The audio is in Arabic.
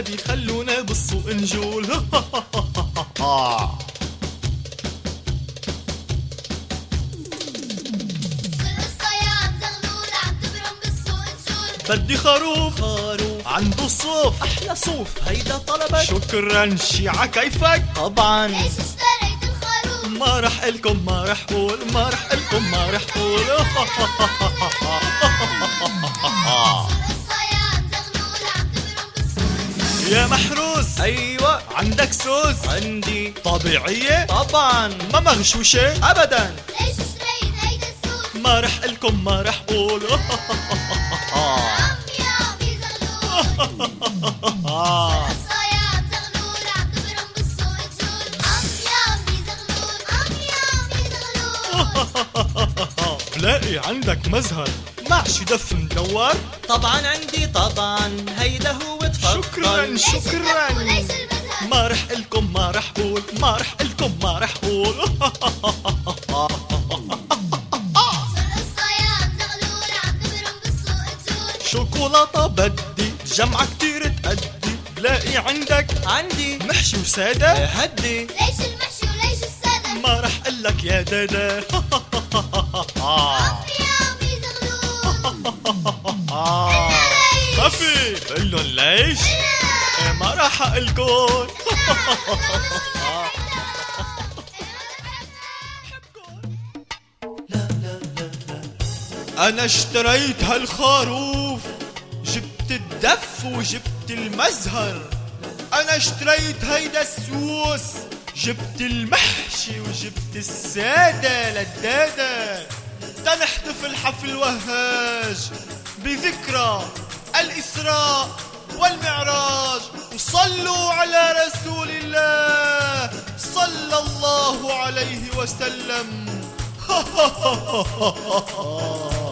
ولادي خلونا بالسوق نجول. بدي خروف عنده صوف، احلى صوف هيدا طلبك. شكرا شيعة كيفك؟ طبعا. ليش اشتريت الخروف؟ ما رح قلكم ما رح قول، ما رح قلكم ما رح قول. يا محروس، ايوه عندك سوس؟ عندي. طبيعية؟ طبعا. ما مغشوشة؟ ابدا. ليش اشتريت هيدا السوس؟ ما رح قلكم ما رح قول. عم يابي زغلول. الصياد زغلول عم تبرم بالسوق تجول. عم يابي زغلول، عم يابي زغلول. بلاقي عندك مزهر مع شي دف مدور. طبعا عندي طبعا، هيدا هو تفضل. شكرا ليش شكرا. الدف وليش المزهر؟ ما رح قلكم ما رح قول، ما رح قلكم ما رح قول. الصياد زغلول عم تبرم بالسوق تجول. شوكولاتة بدي جمعة كتير تأدي. بلاقي عندك عندي. محشي وسادة. هدي. ليش المحشي وليش السادة؟ ما رح قلك يا دادا. عم يابي زغلول. خفي بقلن ليش؟ ما راح اقلكن. انا اشتريت هالخروف، جبت الدف وجبت المزهر. انا اشتريت هيدا السوس، جبت المحشي وجبت السادة للدادة. تنحتفل حفل وهاج بذكرى الإسراء والمعراج، وصلوا على رسول الله صلى الله عليه وسلم.